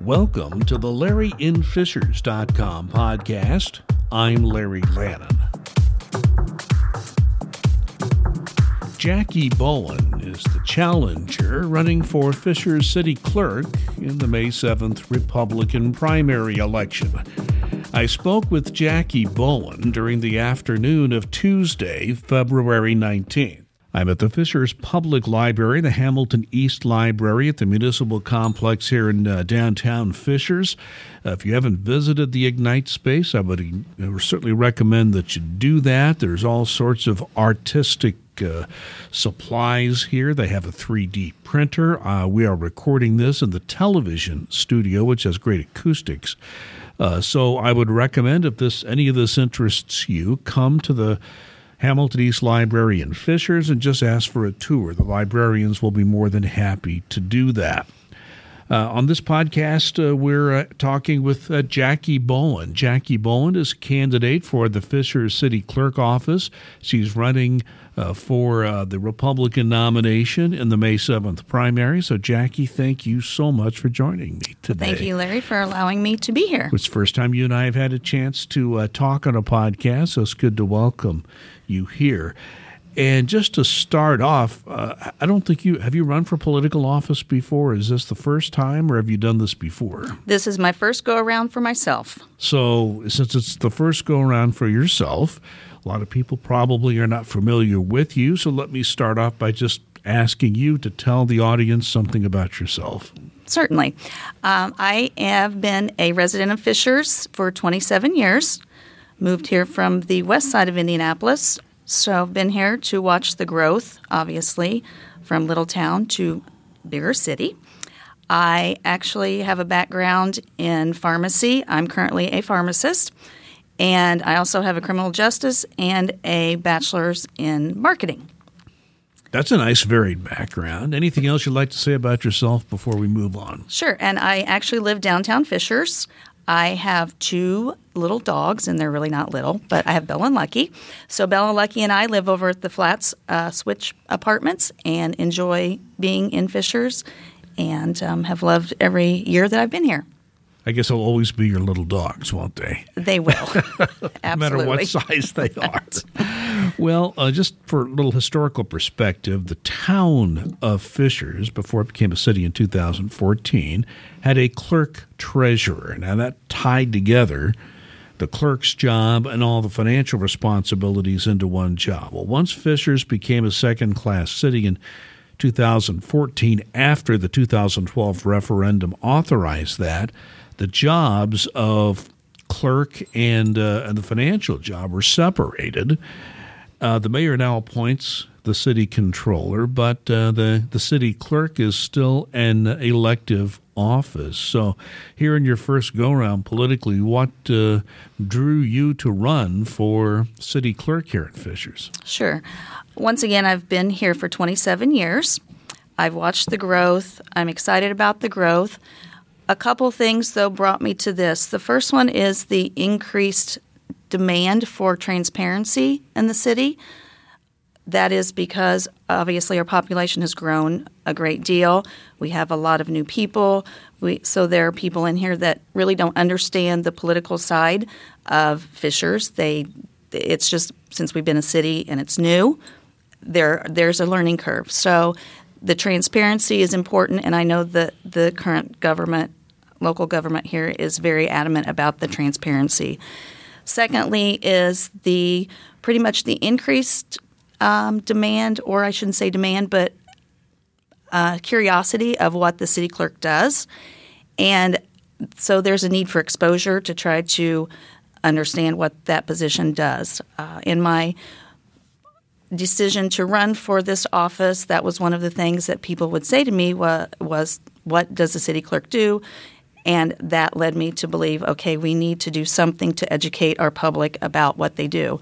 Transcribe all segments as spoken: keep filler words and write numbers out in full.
Welcome to the Larry In Fishers dot com podcast. I'm Larry Lannon. Jackie Bowen is the challenger running for Fishers City Clerk in the May seventh Republican primary election. I spoke with Jackie Bowen during the afternoon of Tuesday, February nineteenth. I'm at the Fishers Public Library, the Hamilton East Library at the Municipal Complex here in uh, downtown Fishers. Uh, if you haven't visited the Ignite space, I would uh, certainly recommend that you do that. There's all sorts of artistic uh, supplies here. They have a three D printer. Uh, we are recording this in the television studio, which has great acoustics. Uh, so I would recommend, if this any of this interests you, come to the Hamilton East Library in Fishers and just ask for a tour. The librarians will be more than happy to do that. Uh, on this podcast, uh, we're uh, talking with uh, Jackie Bowen. Jackie Bowen is a candidate for the Fishers City Clerk office. She's running uh, for uh, the Republican nomination in the May seventh primary. So, Jackie, thank you so much for joining me today. Thank you, Larry, for allowing me to be here. It's the first time you and I have had a chance to uh, talk on a podcast, so it's good to welcome you here. And just to start off, uh, I don't think you have you run for political office before? Is this the first time, or have you done this before? This is my first go-around for myself. So since it's the first go-around for yourself, a lot of people probably are not familiar with you. So let me start off by just asking you to tell the audience something about yourself. Certainly. Um, I have been a resident of Fishers for twenty-seven years. Moved here from the west side of Indianapolis. So I've been here to watch the growth, obviously, from little town to bigger city. I actually have a background in pharmacy. I'm currently a pharmacist. And I also have a criminal justice and a bachelor's in marketing. That's a nice varied background. Anything else you'd like to say about yourself before we move on? Sure. And I actually live downtown Fishers. I have two little dogs, and they're really not little, but I have Bella and Lucky. So Bella and Lucky and I live over at the Flats uh, Switch Apartments and enjoy being in Fishers and um, have loved every year that I've been here. I guess they'll always be your little dogs, won't they? They will. Absolutely. No matter what size they are. Well, uh, just for a little historical perspective, the town of Fishers, before it became a city in two thousand fourteen, had a clerk treasurer. Now, that tied together the clerk's job and all the financial responsibilities into one job. Well, once Fishers became a second-class city in two thousand fourteen, after the two thousand twelve referendum authorized that, the jobs of clerk and, uh, and the financial job were separated. Uh, the mayor now appoints the city controller, but uh, the, the city clerk is still an elective office. So here in your first go-around politically, what uh, drew you to run for city clerk here in Fishers? Sure. Once again, I've been here for twenty-seven years. I've watched the growth. I'm excited about the growth. A couple things, though, brought me to this. The first one is the increased demand for transparency in the city. That is because, obviously, our population has grown a great deal. We have a lot of new people. We, so there are people in here that really don't understand the political side of Fishers. They, it's just since we've been a city and it's new, there there's a learning curve. So the transparency is important, and I know that the current government, local government here, is very adamant about the transparency. Secondly is the pretty much the increased um, demand, or I shouldn't say demand, but uh, curiosity of what the city clerk does. And so there's a need for exposure to try to understand what that position does. Uh, in my decision to run for this office, that was one of the things that people would say to me was, was what does the city clerk do? And that led me to believe, okay, we need to do something to educate our public about what they do.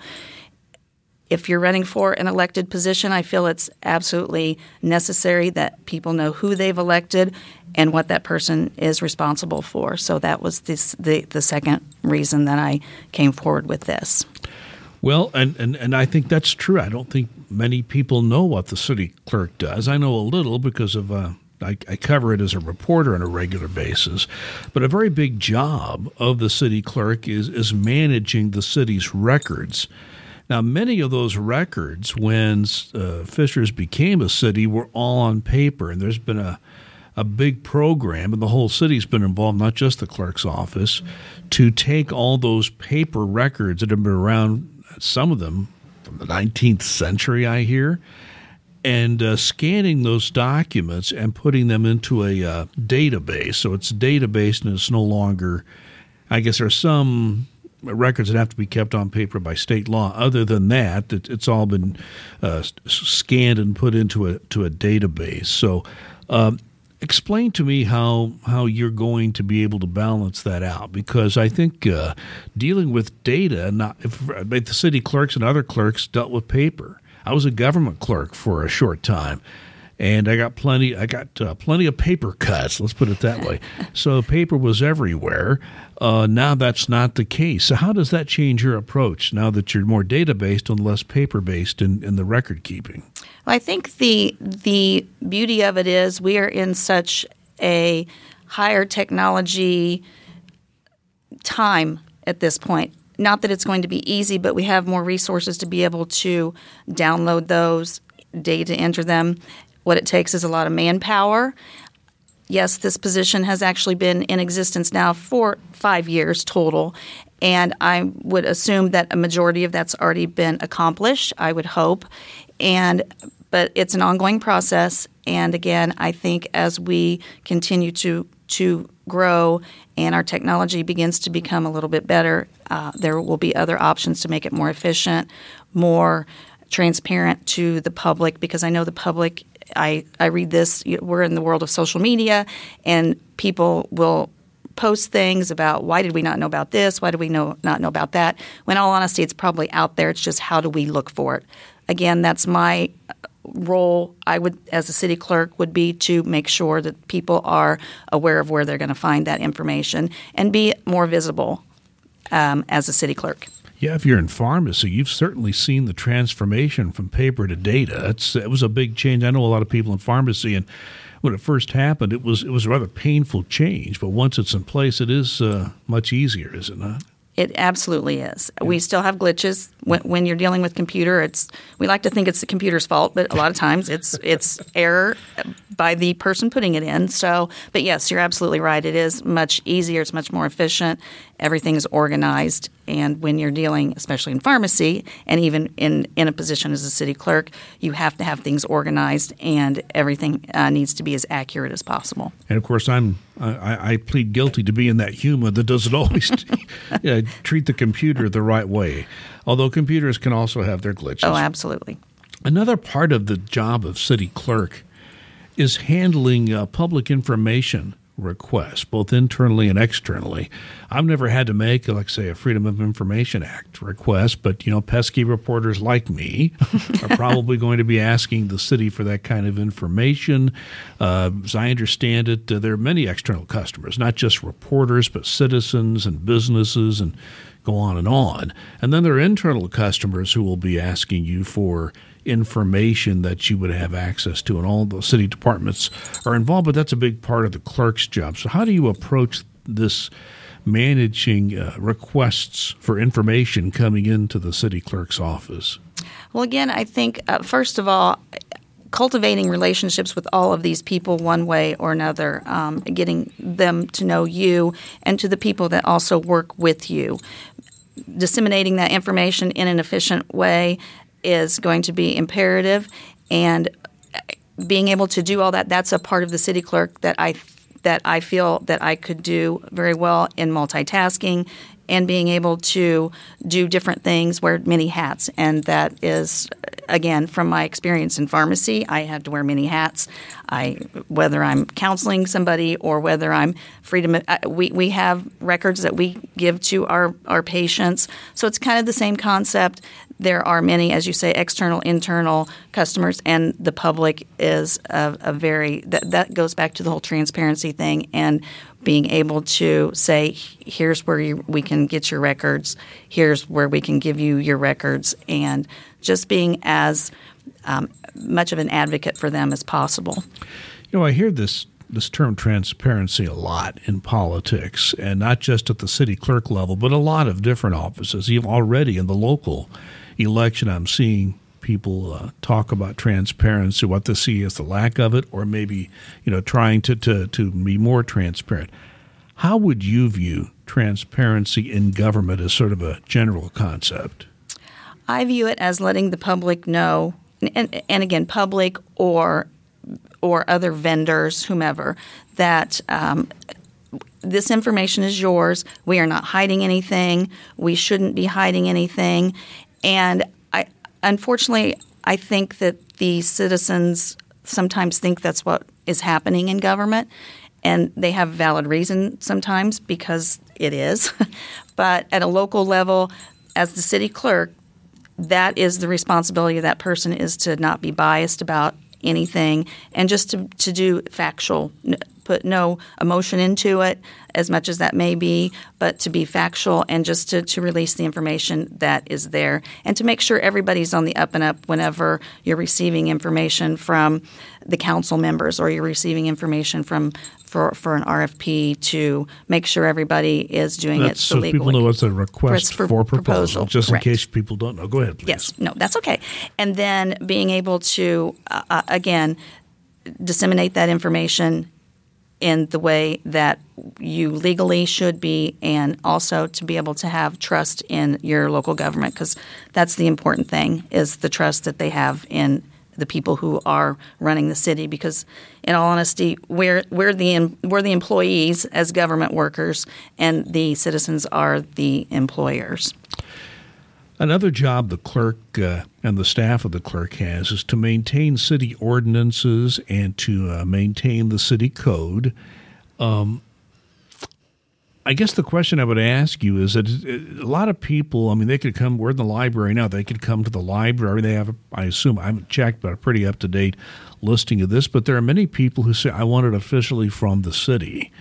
If you're running for an elected position, I feel it's absolutely necessary that people know who they've elected and what that person is responsible for. So that was this, the, the second reason that I came forward with this. Well, and, and, and I think that's true. I don't think many people know what the city clerk does. I know a little because of uh, I, I cover it as a reporter on a regular basis. But a very big job of the city clerk is, is managing the city's records. Now, many of those records, when uh, Fishers became a city, were all on paper, and there's been a a big program, and the whole city's been involved, not just the clerk's office, to take all those paper records that have been around, some of them from the nineteenth century, I hear, and uh, scanning those documents and putting them into a uh, database. So it's a database, and it's no longer, I guess there are some records that have to be kept on paper by state law. Other than that, it, it's all been uh, scanned and put into a to a database. So um, explain to me how how you're going to be able to balance that out, because I think uh, dealing with data, not if, the city clerks and other clerks dealt with paper. I was a government clerk for a short time, and I got plenty. I got uh, plenty of paper cuts. Let's put it that way. So paper was everywhere. Uh, now that's not the case. So how does that change your approach now that you're more data based and less paper based in, in the record keeping? Well, I think the the beauty of it is we are in such a higher technology time at this point. Not that it's going to be easy, but we have more resources to be able to download those, data enter them. What it takes is a lot of manpower. Yes, this position has actually been in existence now for five years total, and I would assume that a majority of that's already been accomplished, I would hope. And but it's an ongoing process, and again, I think as we continue to to grow and our technology begins to become a little bit better, uh, there will be other options to make it more efficient, more transparent to the public, because I know the public, I, I read this, we're in the world of social media, and people will post things about why did we not know about this, why did we know, not know about that. When in all honesty, it's probably out there. It's just how do we look for it. Again, that's my role, I would, as a city clerk, would be to make sure that people are aware of where they're going to find that information and be more visible um, as a city clerk. Yeah, if you're in pharmacy, you've certainly seen the transformation from paper to data. It's, it was a big change. I know a lot of people in pharmacy, and when it first happened, it was it was a rather painful change. But once it's in place, it is uh, much easier, is it not? It absolutely is. We still have glitches when, when you're dealing with computer. It's we like to think it's the computer's fault, but a lot of times it's it's error by the person putting it in. So, but yes, you're absolutely right. It is much easier. It's much more efficient. Everything is organized. And when you're dealing, especially in pharmacy, and even in, in a position as a city clerk, you have to have things organized, and everything uh, needs to be as accurate as possible. And of course, I'm I, I plead guilty to being that human that doesn't always yeah, treat the computer the right way. Although computers can also have their glitches. Oh, absolutely. Another part of the job of city clerk is handling uh, public information requests, both internally and externally. I've never had to make, like, say, a Freedom of Information Act request, but, you know, pesky reporters like me are probably going to be asking the city for that kind of information. Uh, as I understand it, uh, there are many external customers, not just reporters, but citizens and businesses and go on and on. And then there are internal customers who will be asking you for information that you would have access to, and all the city departments are involved, but that's a big part of the clerk's job. So how do you approach this managing uh, requests for information coming into the city clerk's office? Well, again, I think, uh, first of all, cultivating relationships with all of these people one way or another, um, getting them to know you and to the people that also work with you. Disseminating that information in an efficient way is going to be imperative, and being able to do all that, that's a part of the city clerk that I that I feel that I could do very well in multitasking and being able to do different things, wear many hats. And that is, again, from my experience in pharmacy, I had to wear many hats. I, whether I'm counseling somebody or whether I'm freedom, we, we have records that we give to our, our patients. So it's kind of the same concept. There are many, as you say, external, internal customers, and the public is a, a very that, – that goes back to the whole transparency thing and being able to say, here's where you, we can get your records, here's where we can give you your records, and just being as um, much of an advocate for them as possible. You know, I hear this this term transparency a lot in politics, and not just at the city clerk level, but a lot of different offices. Even already in the local election, I'm seeing people uh, talk about transparency, what they see as the lack of it, or maybe, you know, trying to, to, to be more transparent. How would you view transparency in government as sort of a general concept? I view it as letting the public know, and, and again, public or or other vendors, whomever, that um, this information is yours. We are not hiding anything. We shouldn't be hiding anything. And I, unfortunately, I think that the citizens sometimes think that's what is happening in government, and they have valid reason sometimes because it is. But at a local level, as the city clerk, that is the responsibility of that person, is to not be biased about anything, and just to, to do factual, put no emotion into it, as much as that may be, but to be factual and just to, to release the information that is there, and to make sure everybody's on the up and up whenever you're receiving information from the council members or you're receiving information from for, for an R F P, to make sure everybody is doing that's it so legally. People know it's a request for, for proposal, proposal, just correct. In case people don't know. Go ahead, please. Yes, no, that's okay. And then being able to, uh, again, disseminate that information in the way that you legally should be, and also to be able to have trust in your local government, because that's the important thing, is the trust that they have in the people who are running the city. Because, in all honesty, we're we're the we're the employees as government workers, and the citizens are the employers. Another job the clerk uh, and the staff of the clerk has is to maintain city ordinances and to uh, maintain the city code. Um, I guess the question I would ask you is that a lot of people, I mean, they could come, we're in the library now, they could come to the library. They have, I assume, I haven't checked, but a pretty up-to-date listing of this. But there are many people who say, I want it officially from the city.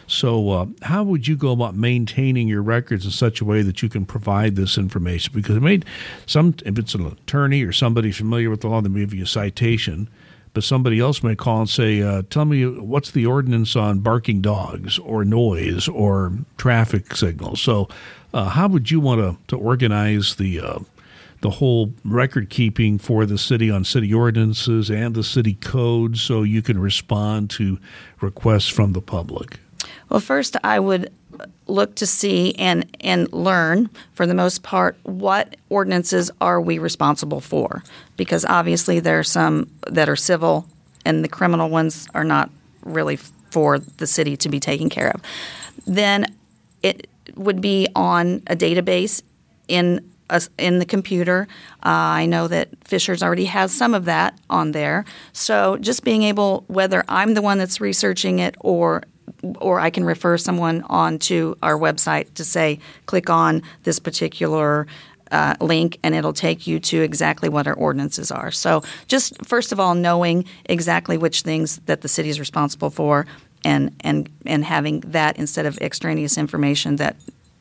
So uh, how would you go about maintaining your records in such a way that you can provide this information? Because it may, some, if it's an attorney or somebody familiar with the law, they may give you a citation, but somebody else may call and say, uh, tell me what's the ordinance on barking dogs or noise or traffic signals. So uh, how would you want to, to organize the uh, the whole record keeping for the city on city ordinances and the city code so you can respond to requests from the public? Well, first I would look to see and, and learn, for the most part, what ordinances are we responsible for, because obviously there are some that are civil and the criminal ones are not really for the city to be taken care of. Then it would be on a database in a, in the computer. Uh, I know that Fishers already has some of that on there. So just being able, whether I'm the one that's researching it or or I can refer someone on to our website to say, click on this particular uh, link and it'll take you to exactly what our ordinances are. So just first of all, knowing exactly which things that the city is responsible for, and, and, and having that instead of extraneous information that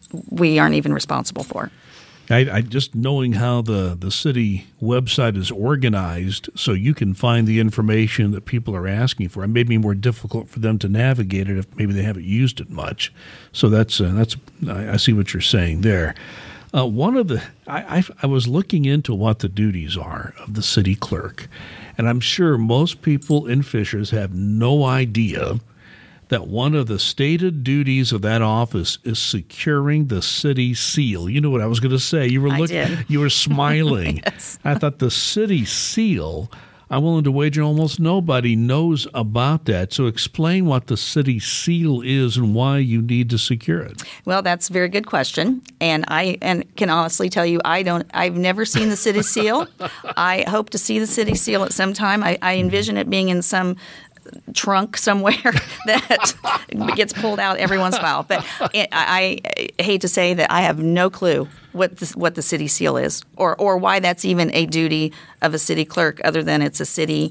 we aren't even responsible for. I, I just knowing how the, the city website is organized so you can find the information that people are asking for. It may be more difficult for them to navigate it if maybe they haven't used it much. So that's uh, that's I, I see what you're saying there. Uh, one of the I, I I was looking into what the duties are of the city clerk, and I'm sure most people in Fishers have no idea that one of the stated duties of that office is securing the city seal. You know what I was going to say. You were looking, you were smiling. Yes. I thought the city seal, I'm willing to wager almost nobody knows about that. So explain what the city seal is and why you need to secure it. Well, that's a very good question. And I and can honestly tell you, I don't, I've never seen the city seal. I hope to see the city seal at some time. I, I envision it being in some trunk somewhere that gets pulled out every once in a while. But it, I, I hate to say that I have no clue what the, what the city seal is, or or why that's even a duty of a city clerk, other than it's a city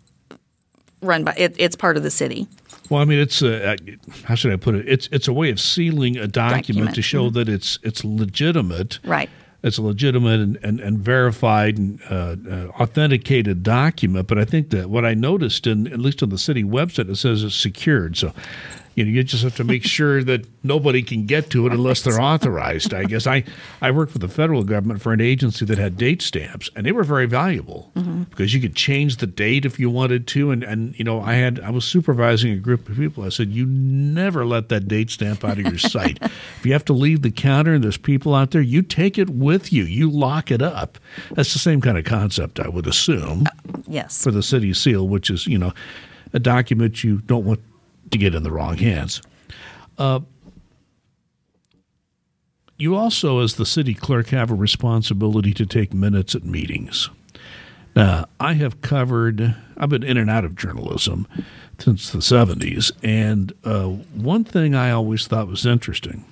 run by it, it's part of the city. Well, I mean, it's a, how should I put it? It's it's a way of sealing a document, document. to show mm-hmm. that it's it's legitimate. Right. it's a legitimate and, and, and verified and uh, uh, authenticated document. But I think that what I noticed, in at least on the city website, it says it's secured. So, you know, you just have to make sure that nobody can get to it unless they're authorized. I guess I, I worked for the federal government for an agency that had date stamps, and they were very valuable mm-hmm. because you could change the date if you wanted to. And, and you know, I had I was supervising a group of people. I said, you never let that date stamp out of your sight. If you have to leave the counter and there's people out there, you take it with you. You lock it up. That's the same kind of concept, I would assume. Uh, yes. For the city seal, which is, you know, a document you don't want to get in the wrong hands. Uh, you also, as the city clerk, have a responsibility to take minutes at meetings. Now, I have covered, I've been in and out of journalism since the seventies, and uh, one thing I always thought was interesting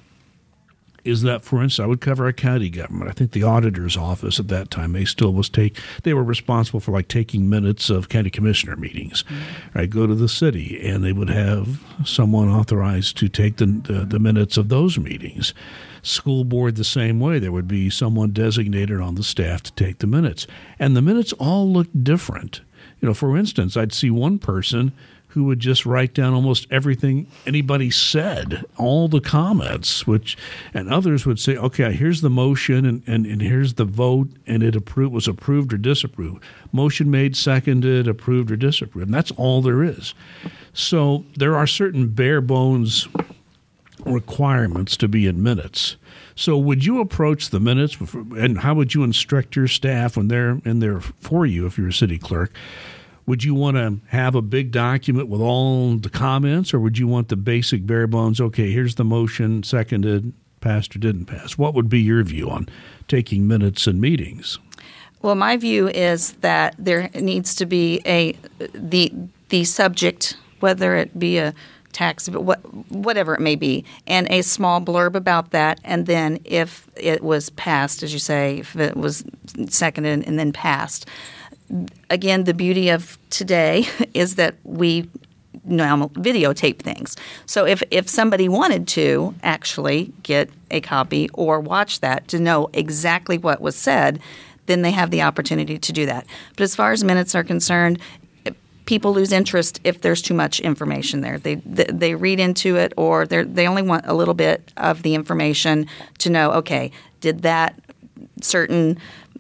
is that, for instance, I would cover a county government. I think the auditor's office at that time, they still was take, they were responsible for like taking minutes of county commissioner meetings. Mm-hmm. I'd go to the city and they would have someone authorized to take the, the, the minutes of those meetings. School board the same way. There would be someone designated on the staff to take the minutes. And the minutes all looked different. You know, for instance, I'd see one person who would just write down almost everything anybody said, all the comments, which, and others would say, okay, here's the motion and, and, and here's the vote, and it approved, was approved or disapproved. Motion made, seconded, approved or disapproved. And that's all there is. So there are certain bare bones requirements to be in minutes. So would you approach the minutes, and how would you instruct your staff when they're in there for you if you're a city clerk? Would you want to have a big document with all the comments, or would you want the basic bare bones, okay, here's the motion, seconded, passed or didn't pass? What would be your view on taking minutes in meetings? Well, my view is that there needs to be a the the subject, whether it be a tax, what, whatever it may be, and a small blurb about that. And then if it was passed, as you say, if it was seconded and then passed. Again, the beauty of today is that we now videotape things. So if, if somebody wanted to actually get a copy or watch that to know exactly what was said, then they have the opportunity to do that. But as far as minutes are concerned, people lose interest if there's too much information there. They they, they read into it, or they they only want a little bit of the information to know, okay, did that certain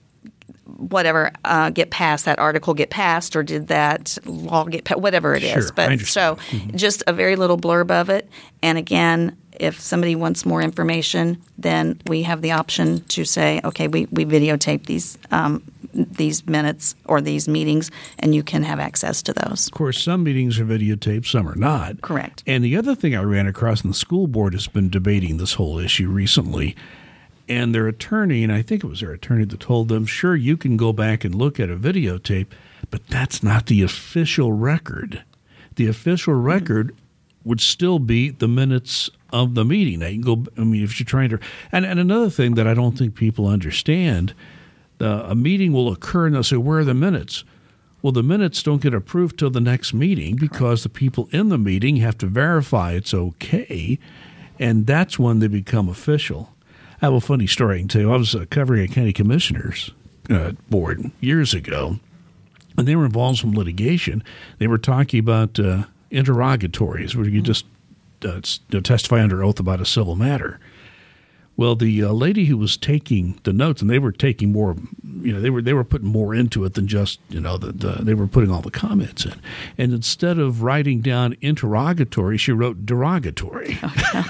whatever uh, get passed, that article get passed, or did that law get passed, whatever it sure, is. But so mm-hmm. just a very little blurb of it. And again, if somebody wants more information, then we have the option to say, okay, we, we videotape these um, these minutes or these meetings, and you can have access to those. Of course, some meetings are videotaped, some are not. Correct. And the other thing I ran across, and the school board has been debating this whole issue recently, and their attorney, and I think it was their attorney that told them, sure, you can go back and look at a videotape, but that's not the official record. The official record mm-hmm. would still be the minutes of the meeting. Now, you can go, I mean, if you're trying to, and, and another thing that I don't think people understand, uh, a meeting will occur and they'll say, where are the minutes? Well, the minutes don't get approved till the next meeting because the people in the meeting have to verify it's okay, and that's when they become official. I have a funny story I can tell you. I was uh, covering a county commissioners uh, board years ago, and they were involved in some litigation. They were talking about uh, interrogatories where you just uh, testify under oath about a civil matter. Well, the uh, lady who was taking the notes, and they were taking more, you know, they were they were putting more into it than just, you know, the, the they were putting all the comments in. And instead of writing down interrogatory, she wrote derogatory. Okay.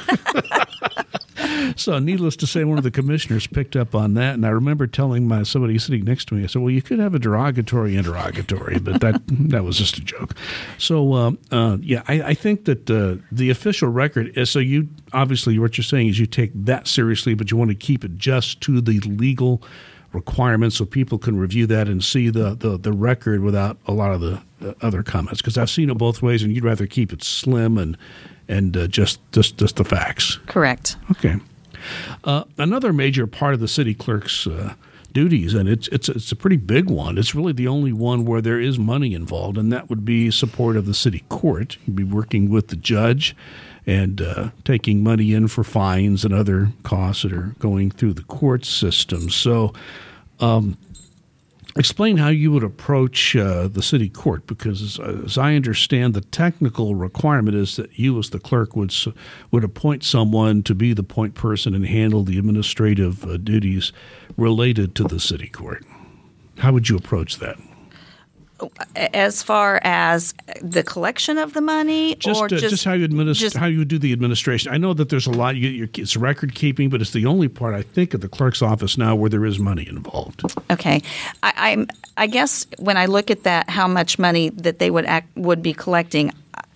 So needless to say, one of the commissioners picked up on that, and I remember telling my somebody sitting next to me, I said, well, you could have a derogatory interrogatory, but that that was just a joke. So, uh, uh, yeah, I, I think that uh, the official record is, so you, obviously what you're saying is you take that seriously, but you want to keep it just to the legal requirements so people can review that and see the, the, the record without a lot of the uh, other comments. Because I've seen it both ways, and you'd rather keep it slim and and uh, just, just just the facts. Correct. Okay. Uh, another major part of the city clerk's uh, duties, and it's it's it's a pretty big one. It's really the only one where there is money involved, and that would be support of the city court. You'd be working with the judge and uh, taking money in for fines and other costs that are going through the court system. So um, explain how you would approach uh, the city court, because as, as I understand, the technical requirement is that you as the clerk would would appoint someone to be the point person and handle the administrative uh, duties related to the city court. How would you approach that? As far as the collection of the money, just, or uh, just, just how you administ- just, how you do the administration. I know that there's a lot. You, you're, it's record keeping, but it's the only part I think of the clerk's office now where there is money involved. Okay, I, I'm. I guess when I look at that, how much money that they would act, would be collecting,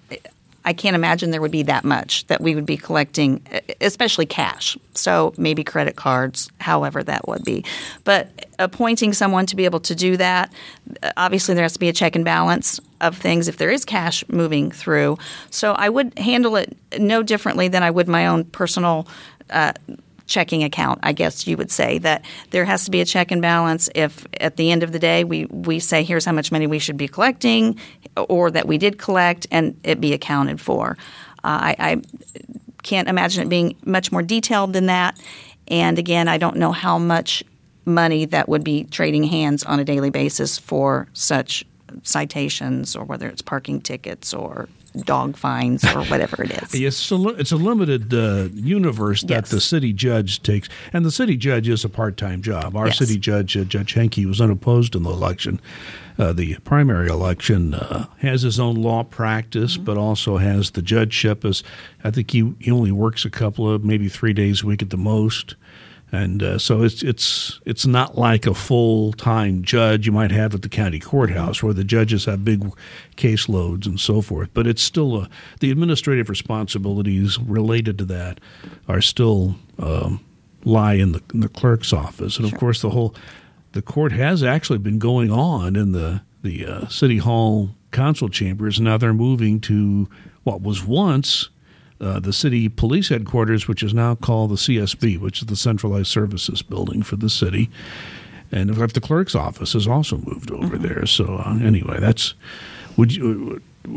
I can't imagine there would be that much that we would be collecting, especially cash. So maybe credit cards, however that would be. But appointing someone to be able to do that, obviously there has to be a check and balance of things if there is cash moving through. So I would handle it no differently than I would my own personal uh checking account, I guess you would say, that there has to be a check and balance. If at the end of the day we, we say here's how much money we should be collecting, or that we did collect, and it be accounted for. Uh, I, I can't imagine it being much more detailed than that. And again, I don't know how much money that would be trading hands on a daily basis for such citations, or whether it's parking tickets or dog fines or whatever it is. Yes, it's a, it's a limited uh, universe that yes. the city judge takes. And the city judge is a part-time job. Our yes. city judge, uh, Judge Henke, was unopposed in the election. Uh, the primary election uh, has his own law practice, mm-hmm. but also has the judgeship. As I think he, he only works a couple of, maybe three days a week at the most. And uh, so it's it's it's not like a full-time judge you might have at the county courthouse where the judges have big caseloads and so forth. But it's still a, the administrative responsibilities related to that are still um, lie in the in the clerk's office. And, of course, the whole the court has actually been going on in the, the uh, City Hall council chambers. Now they're moving to what was once Uh, the city police headquarters, which is now called the C S B, which is the Centralized Services Building for the city. And in fact, the clerk's office has also moved over mm-hmm. there. So uh, anyway, that's would you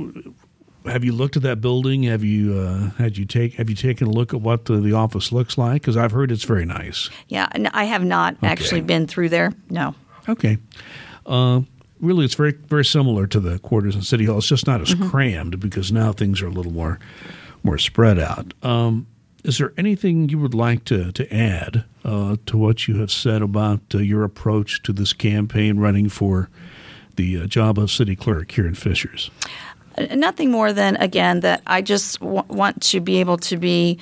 have you looked at that building? Have you uh, had you take have you taken a look at what the, the office looks like? Because I've heard it's very nice. Yeah, I have not okay. actually been through there. No. Okay. Uh, really, it's very very similar to the quarters in City Hall. It's just not as mm-hmm. crammed because now things are a little more. more spread out. Um, is there anything you would like to, to add uh, to what you have said about uh, your approach to this campaign running for the uh, job of city clerk here in Fishers? Nothing more than, again, that I just w- want to be able to be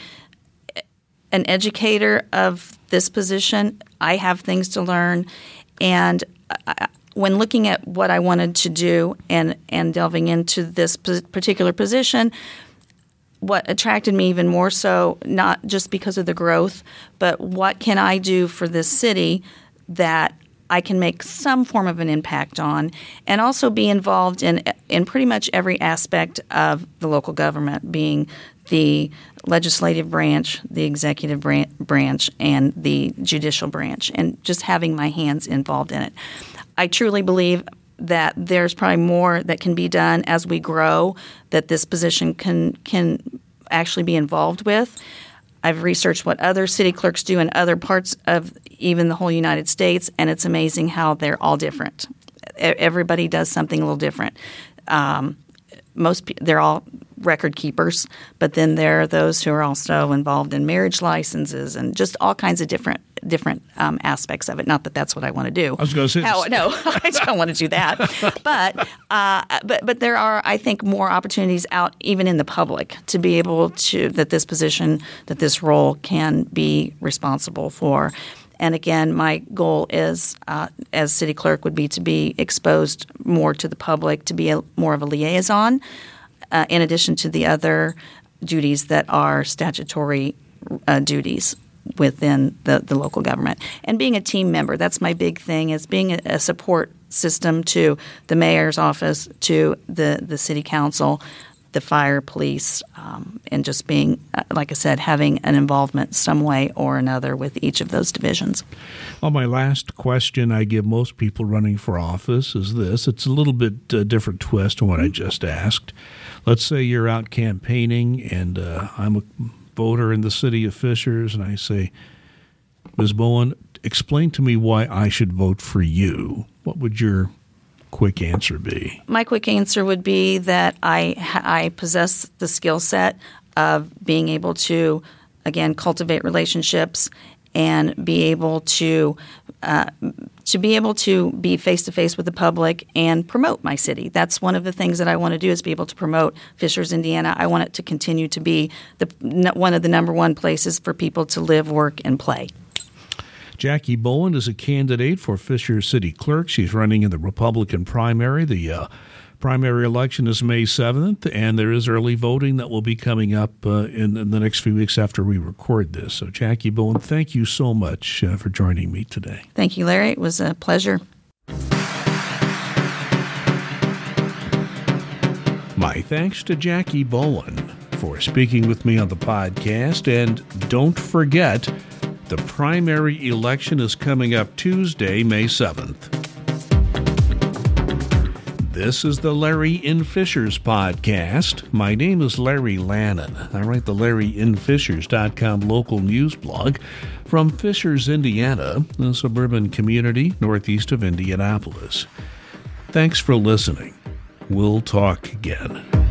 an educator of this position. I have things to learn. And I, when looking at what I wanted to do and, and delving into this p- particular position, what attracted me even more so, not just because of the growth, but what can I do for this city that I can make some form of an impact on, and also be involved in in pretty much every aspect of the local government, being the legislative branch, the executive branch, and the judicial branch, and just having my hands involved in it. I truly believe that there's probably more that can be done as we grow that this position can can actually be involved with. I've researched what other city clerks do in other parts of even the whole United States, and it's amazing how they're all different. Everybody does something a little different. Um, most they're all record keepers, but then there are those who are also involved in marriage licenses and just all kinds of different different um, aspects of it. Not that that's what I want to do. I was going to say How, no, I don't want to do that. But uh, but but there are, I think, more opportunities out even in the public to be able to that this position that this role can be responsible for. And again, my goal is, uh, as city clerk, would be to be exposed more to the public, to be a, more of a liaison, uh, in addition to the other duties that are statutory uh, duties within the, the local government. And being a team member, that's my big thing, is being a, a support system to the mayor's office, to the, the city council. the fire, police, um, and just being, uh, like I said, having an involvement some way or another with each of those divisions. Well, my last question I give most people running for office is this. It's a little bit uh, different twist on what I just asked. Let's say you're out campaigning, and uh, I'm a voter in the city of Fishers, and I say, Miz Bowen, explain to me why I should vote for you. What would your quick answer be? My quick answer would be that I I possess the skill set of being able to, again, cultivate relationships and be able to uh, to be able to be face to face with the public and promote my city. That's one of the things that I want to do, is be able to promote Fishers, Indiana. I want it to continue to be the one of the number one places for people to live, work, and play. Jackie Bowen is a candidate for Fishers City Clerk. She's running in the Republican primary. The uh, primary election is May seventh, and there is early voting that will be coming up uh, in, in the next few weeks after we record this. So, Jackie Bowen, thank you so much uh, for joining me today. Thank you, Larry. It was a pleasure. My thanks to Jackie Bowen for speaking with me on the podcast. And don't forget, the primary election is coming up Tuesday, May seventh. This is the Larry in Fishers podcast. My name is Larry Lannon. I write the Larry In Fishers dot com local news blog from Fishers, Indiana, a suburban community northeast of Indianapolis. Thanks for listening. We'll talk again.